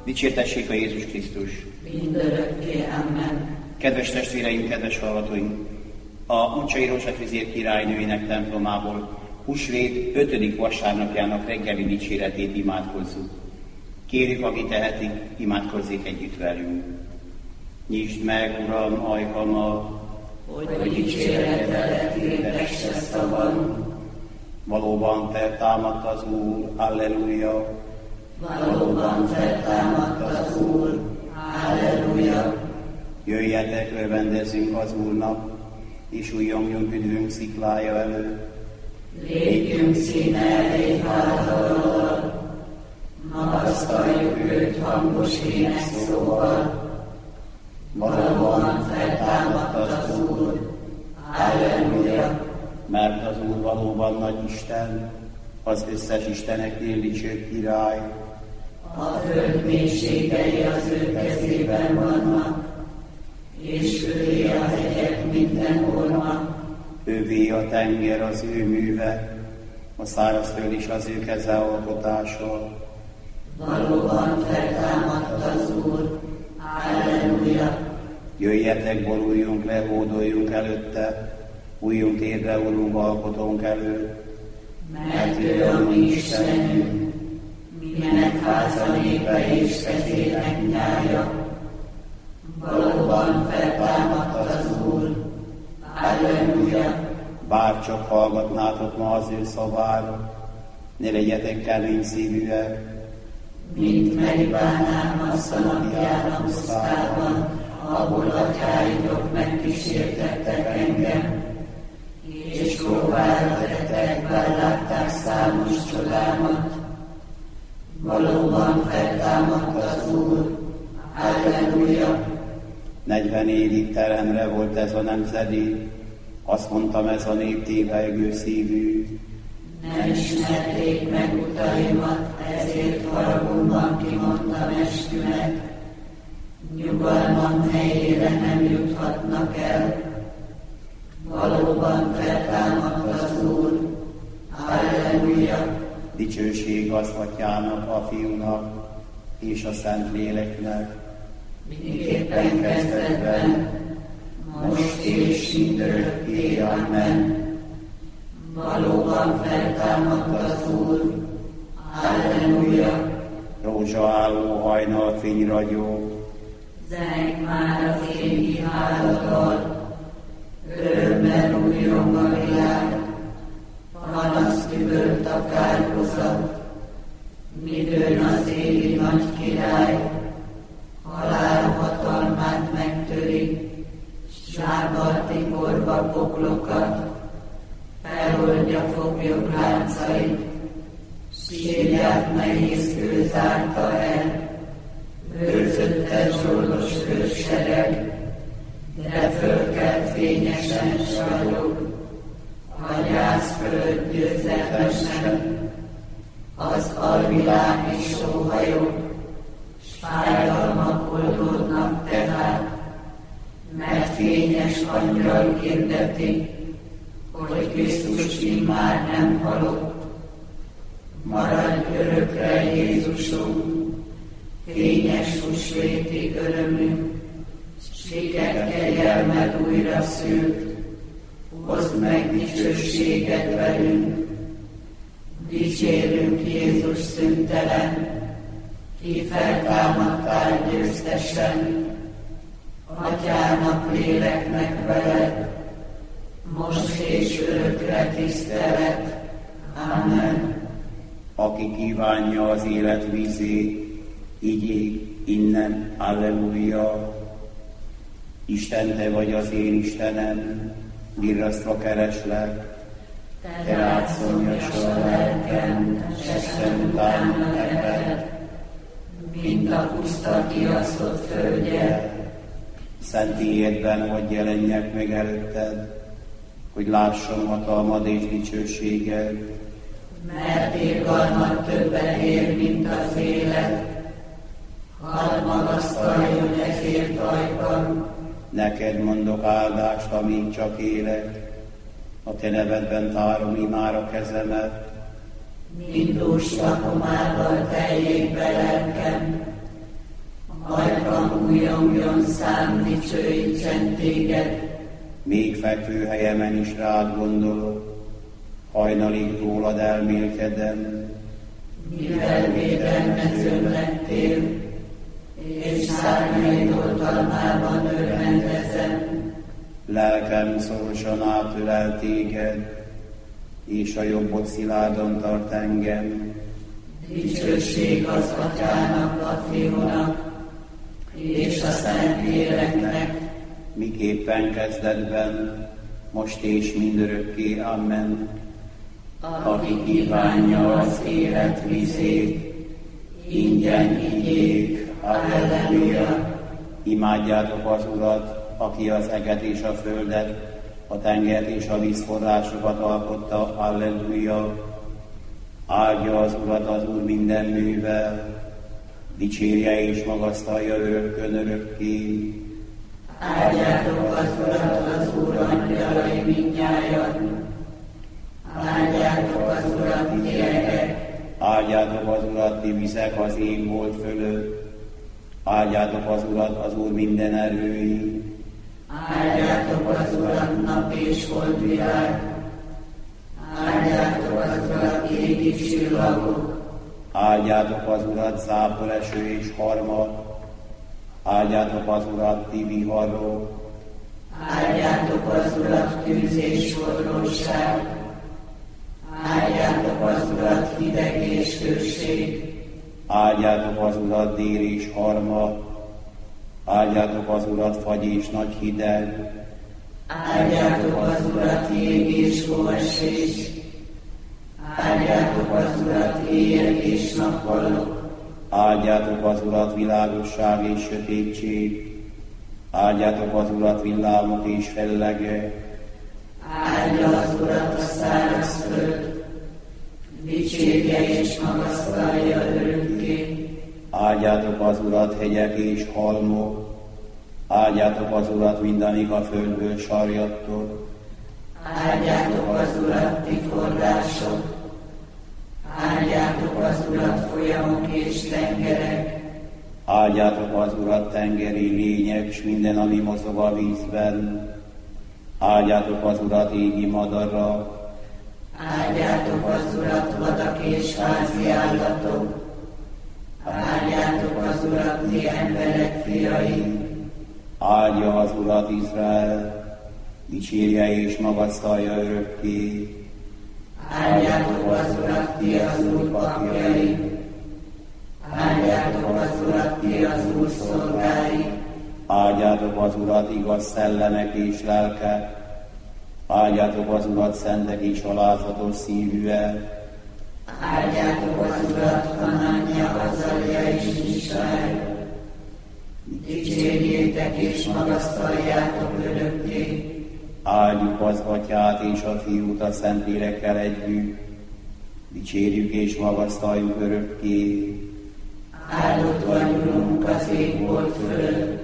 Dicsértessék a Jézus Krisztus! Mindörökké, amen. Kedves testvéreim, kedves hallgatóink! A Mucsai Rózsafizér királynőinek templomából húsvét 5. vasárnapjának reggeli dicséretét imádkozzuk. Kérjük, aki teheti, imádkozzék együtt velünk. Nyisd meg, Uram, ajkamat, hogy dicséretedet hirdesse szavon. Valóban feltámadt az Úr, halleluja! Valóban feltámadt az Úr, halleluja! Jöjjetek, örvendezzünk az Úrnak, és újjongjunk üdvünk sziklája előtt. Lépjünk színe elé hálával, magasztaljuk őt hangos énekszóval. Valóban feltámadt az Úr, halleluja! Mert az Úr valóban nagy Isten, az összes isteneknél dicsőbb király. A föld mélységei az ő kezében vannak, és ővé a hegyek minden orma. Ővé a tenger az ő műve, a szárazföld is az ő keze alkotása. Valóban feltámadt az Úr, halleluja! Jöjjetek, boruljunk le, hódoljunk előtte, újjunk térre, Urunk, alkotónk előtt. Mert ő a mi Istenünk, minek háza népe és kezének nyája. Valóban feltámadt az Úr, halleluja! Bár csak hallgatnátok ma az ő szavára, ne legyetek kemény szívűek. Mint Meribánál asszonapján a pusztában, ahol atyáitok megkísértettek engem, és próbára tettek, bár látták számos csodámat. Valóban feltámadt az Úr, halleluja! 40 évig teremre volt ez a nemzedék, azt mondtam, ez a nép tévejgő szívű. Nem ismerték meg utaimat, ezért haragomban kimondtam eskümet. Nyugalmam helyére nem juthatnak el. Valóban feltámadt az Úr, halleluja! Dicsőség az Atyának, a Fiúnak és a Szentléleknek. Miképpen kezdetben, most és mindörökké, amen. Valóban feltámadt az Úr, halleluja! Rózsaálló hajnal fényragyog, Zeng már az égi háladal, örömmel újjong a világ, panasz üvölt a kárhozat, midőn az égi nagy király, halál hatalmát megtöri, s lábbal tiporva poklokat, feloldja foglyok láncait, sírját nehéz kő zárta el, őrzötte zsoldos őrsereg, de fölkelt fényesen s ragyog, a gyász fölött győzelmesen, az alvilág is sóhajog, s fájdalmak oldódnak tehát, mert fényes angyal hirdeti, hogy Krisztus immár nem halott. Maradj örökre, Jézusunk, fényes húsvéti örömünk, siket kegyelmed újra szült, hozd meg dicsőséget velünk. Dicsérünk Jézus szüntelen, ki feltámadtál győztesen, Atyának, léleknek veled, most és örökre tisztelet. Amen. aki kívánja az élet vízét, igyék innen, halleluja. Isten, te vagy az én Istenem, virrasztva kereslek, te rád szomjas a lelkem, s estem utána neked, mint a puszta kiasztott földje. Szent Édben, hogy jelenjek meg előtted, hogy lássam hatalmad és dicsőséged. Mert irgalmat többet ér, mint az élet, hadd magasztaljon ezért ajkam. Neked mondok áldást, amíg csak élek, a te nevedben tárom imára kezemet. Mindús lakomával teljék be lelkem, újongjon szám, dicsőítsen téged. Még fekvő helyemen is rád gondolok, hajnalig rólad elmélkedem. Mivel védelmezőm lettél, és szárnyaid oltalmában örvendezem. Lelkem szorosan átölel téged, és a jobbod szilárdan tart engem. Dicsőség az Atyának, a Fiúnak, és a Szentléleknek, miképpen kezdetben, most és mindörökké. Amen. aki kívánja az élet vizét, ingyen igyék. Halleluja! Imádjátok az Urat, aki az eget és a földet, a tengert és a vízforrásokat alkotta. Halleluja! Áldja az Urat az Úr minden művel, dicsérje és magasztalja örökkön örökké. Áldjátok az Urat, az Úr angyalai mindnyájan. Áldjátok az Urat, gyerekek. Áldjátok az Urat, ti vizek az égbolt fölött. Áldjátok az Urat, az Úr minden erői. Áldjátok az Urat, nap és holdvilág. Áldjátok az Urat, égi csillagok. Áldjátok az Urat, záporeső és harmat. Áldjátok az Urat, ti viharok. Áldjátok az Urat, tűz és forróság. Áldjátok az Urat, hideg és hőség. Áldjátok az Urat, dél és harmat. Áldjátok az Urat, fagy és nagy hideg. Áldjátok az Urat, jég és hóesés. Áldjátok az Urat, éjjel és nappalok. Áldjátok az Urat, világosság és sötétség. Áldjátok az Urat, villámok és fellege. Áldja az Urat a száraz föld, dicsérje és magasztalja örökké. Áldjátok az Urat, hegyek és halmok. Áldjátok az Urat, mindenik a földből sarjadtok. Áldjátok az Urat, ti források. Áldjátok az Urat, folyamok és tengerek. Áldjátok az Urat, tengeri lények, s minden, ami mozog a vízben. Áldjátok az Urat, égi madarak. Áldjátok az Urat, vadak és házi állatok. Áldjátok az Urat, ti emberek fiai. Áldja az Urat Izrael, dicsérje és magasztalja örökké. Áldjátok az Urat, ti az Úr papjai. Áldjátok az Urat, ti az Úr szolgái. Áldjátok az Urat, igaz szellemek és lelkek. Áldjátok az Urat, szentek és alázatos szívűek. Áldjátok az Urat, Hanánja, Azalja és Israel. Dicsérjétek és magasztaljátok örökké. Áldjuk az Atyát és a Fiút a Szentlélekkel együtt. Dicsérjük és magasztaljuk örökké. Áldott vagy, Urunk, az égbolt fölött.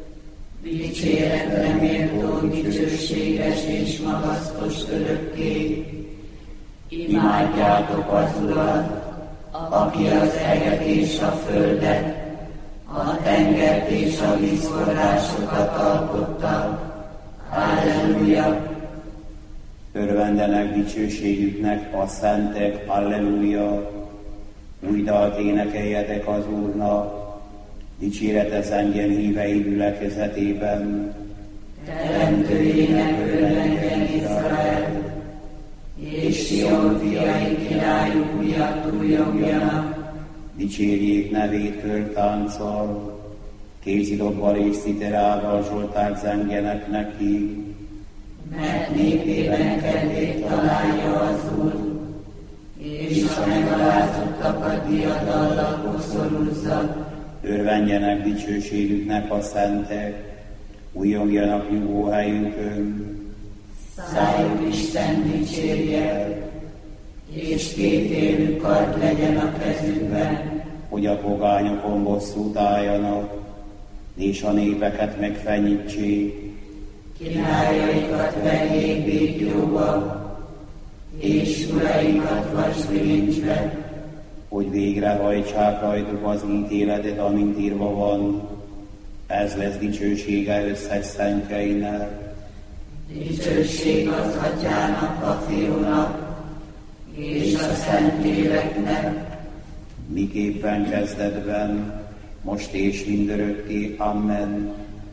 Dicséretre méltó, dicsőséges és magasztos örökké. Imádjátok az Urat, aki az eget és a földet, a tengert és a vízforrásokat alkotta. Halleluja! Örvendenek dicsőségüknek a szentek, halleluja! Új dalt énekeljetek az Úrnak, dicséretes engem hívei gyülekezetében. Teremtőjének örvendjen Izrael, és Sion fiai királyuk miatt újongjanak. Dicsérjék nevét körtánccal, kézidobbal és sziterával zsolták zengenek neki. Mert népében kedvét találja az Úr, és a megalázottakat diadallal koszorúzza. Örvendjenek dicsőségüknek a szentek, újongjanak nyugóhelyükön. Szájuk Isten dicsérje, és kétélű kard legyen a kezükben, hogy a pogányokon bosszút álljanak, és a népeket megfenyítsék. Királyaikat vegyék békjóba, és uraikat vasbilincsbe, hogy végrehajtsák rajtuk az ítéletet, amint írva van. Ez lesz dicsősége összes szentjeinek. Dicsőség az Atyának, a Fiúnak, és a Szentléleknek, miképpen kezdetben, most és mindörökké. Amen.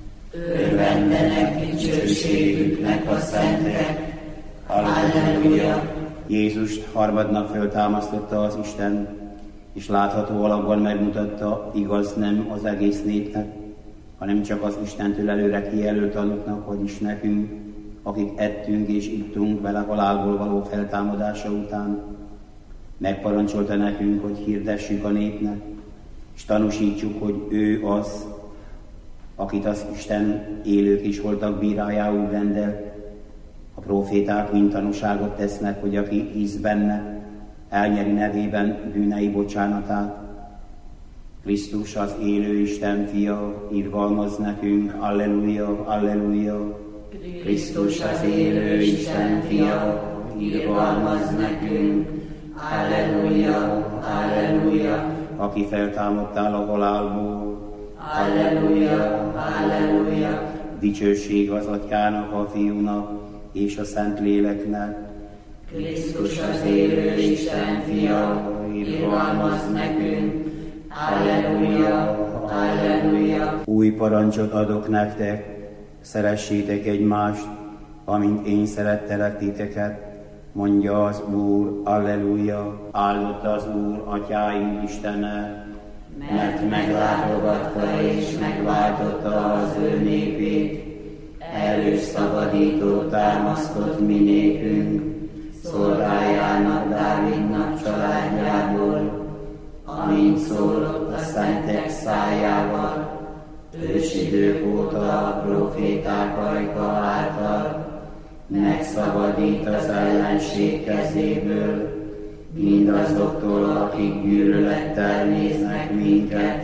Örvendenek dicsőségüknek a szentek. Halleluja! Jézust harmadnap föltámasztotta az Isten, és látható alakban megmutatta, igaz nem az egész népnek, hanem csak az Istentől előre kijelölt tanúknak, vagyis nekünk, akik ettünk és ittunk vele halálból való feltámadása után. Megparancsolta nekünk, hogy hirdessük a népnek, és tanúsítsuk, hogy ő az, akit az Isten élők is voltak bírájául rendel. A próféták mind tanúságot tesznek, hogy aki hisz benne, elnyeri nevében bűnei bocsánatát. Krisztus az élő Isten fia, irgalmaz nekünk, alleluja, alleluja. Krisztus az élő Isten fia, irgalmaz nekünk, alleluja, alleluja. Aki feltámadtál a halálból, alleluja, alleluja. Dicsőség az Atyának, a Fiúnak és a Szentléleknek. Krisztus az élő Isten fia, irgalmaz nekünk, alleluja, alleluja. Új parancsot adok nektek, szeressétek egymást, amint én szerettelek titeket, mondja az Úr, alleluja. Áldott az Úr, atyáink Istene, mert meglátogatta és megváltotta az ő népét, előszabadító támasztott mi nékünk, szolgájának, Dávidnak családjából, amint szólott a szentek szájával, ősidők óta a próféták ajka által, megszabadít az ellenség kezéből, mindazoktól, akik gyűlölettel néznek minket,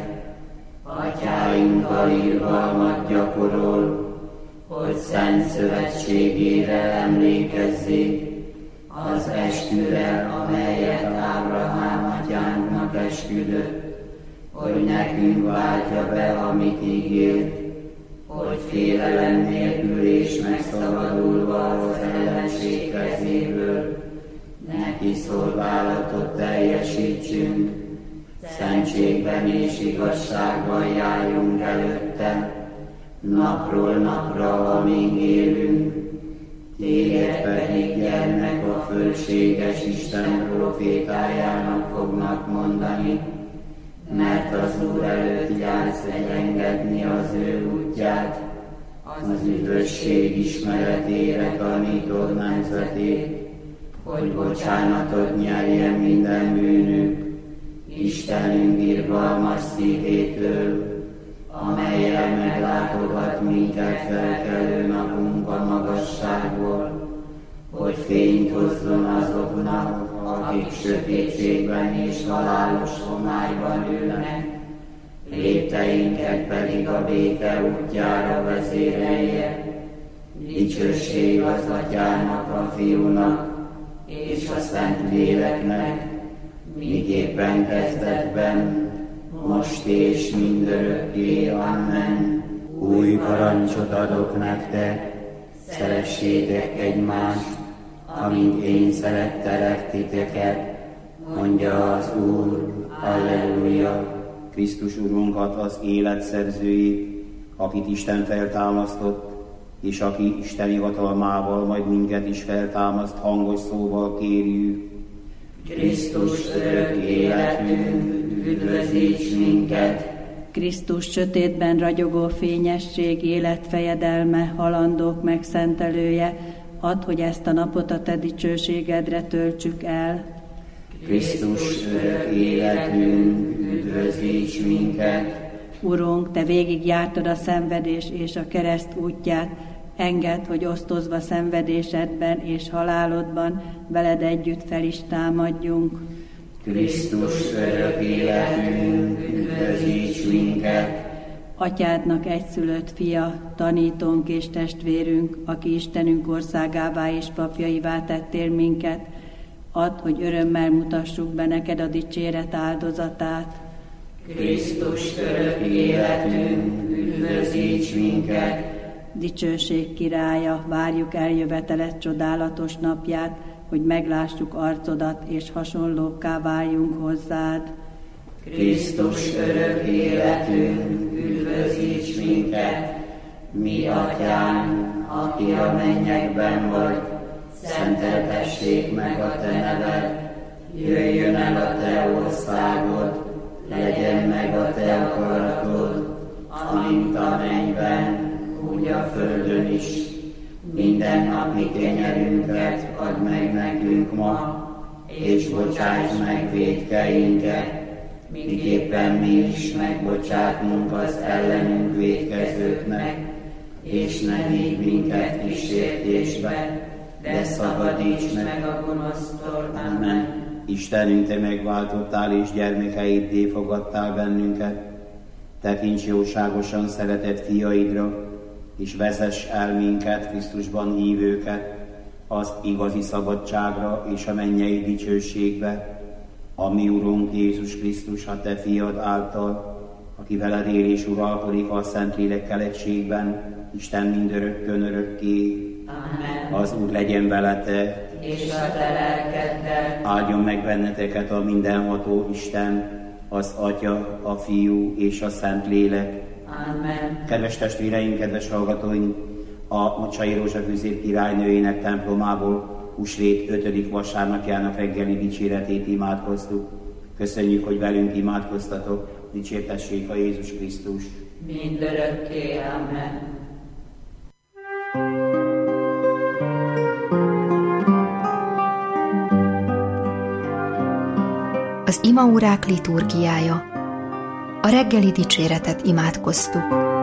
atyáinkkal irgalmat gyakorol, hogy szent szövetségére emlékezzék, az esküre, amelyet Ábrahám atyánknak esküdött, hogy nekünk váltja be, amit ígért, hogy félelem nélkül és megszabadulva az ellenség kezéből, neki szolgálatot teljesítsünk, szentségben és igazságban járjunk előtte, napról napra, amíg élünk, téged pedig gyermek a fölséges Isten profétájának fognak mondani, mert az Úr előtt jársz engedni az ő útját, az üdvösség ismeretére tanítod nemzetét, hogy bocsánatot nyerjen minden bűnük, Istenünk irgalmas szívétől, amellyel meglátogat minket felkelő napunk a magasságból, hogy fényt hozzon azoknak, akik sötétségben és halálos homályban ülnek, lépteinket pedig a béke útjára vezérelje. Dicsőség az Atyának, a Fiúnak és a Szentléleknek, miképpen kezdetben, most és mindörökké. Amen. Új parancsot adok nektek, szeressétek egymást, amint én szerettelek titeket, mondja az Úr, alleluja. Krisztus Urunkat, az élet szerzőjét, akit Isten feltámasztott, és aki isteni hatalmával majd minket is feltámaszt, hangos szóval kérjük. Krisztus örök életünk, üdvözíts minket! Krisztus sötétben ragyogó fényesség, életfejedelme, halandók megszentelője, add, hogy ezt a napot a te dicsőségedre töltsük el. Krisztus örök életünk, üdvözíts minket! Urunk, te végigjártad a szenvedés és a kereszt útját, engedd, hogy osztozva szenvedésedben és halálodban veled együtt fel is támadjunk. Krisztus örök életünk, üdvözíts minket! Atyádnak egyszülött fia, tanítónk és testvérünk, aki Istenünk országává és papjaivá tettél minket, add, hogy örömmel mutassuk be neked a dicséret áldozatát. Krisztus örök életünk, üdvözíts minket! Dicsőség királya, várjuk eljöveteled csodálatos napját, hogy meglássuk arcodat, és hasonlókká váljunk hozzád. Krisztus örök életünk, üdvözíts minket! Mi atyánk, aki a mennyekben vagy, szenteltessék meg a te neved, jöjjön el a te országod, legyen meg a te akaratod, amint a mennyben, úgy a földön is. Mindennapi kenyerünket add meg nekünk ma, és bocsáss meg vétkeinket, miképpen mi is megbocsátunk az ellenünk vétkezőknek, és ne vigy minket kísértésbe, de szabadíts meg a gonosztól. Amen. Istenünk, te megváltottál, és gyermekeiddé fogadtál bennünket. Tekints jóságosan szeretett fiaidra, és vezess el minket, Krisztusban hívőket, az igazi szabadságra és a mennyei dicsőségbe, a mi Urunk Jézus Krisztus, a te fiad által, aki veled él és uralkodik a Szentlélekkel egységben, Isten mindörökkön örökké. Amen. Az Úr legyen veletek, és a te lelkeddel. Áldjon meg benneteket a mindenható Isten, az Atya, a Fiú és a Szentlélek. Amen. Kedves testvéreim, kedves hallgatóink, a Mocsai Rózsa Füzér királynőjének templomából húsvét 5. vasárnapjának reggeli dicséretét imádkoztuk. Köszönjük, hogy velünk imádkoztatok, dicsértessék a Jézus Krisztus. Mindörökké. Amen. Az imaórák liturgiája. A reggeli dicséretet imádkoztuk.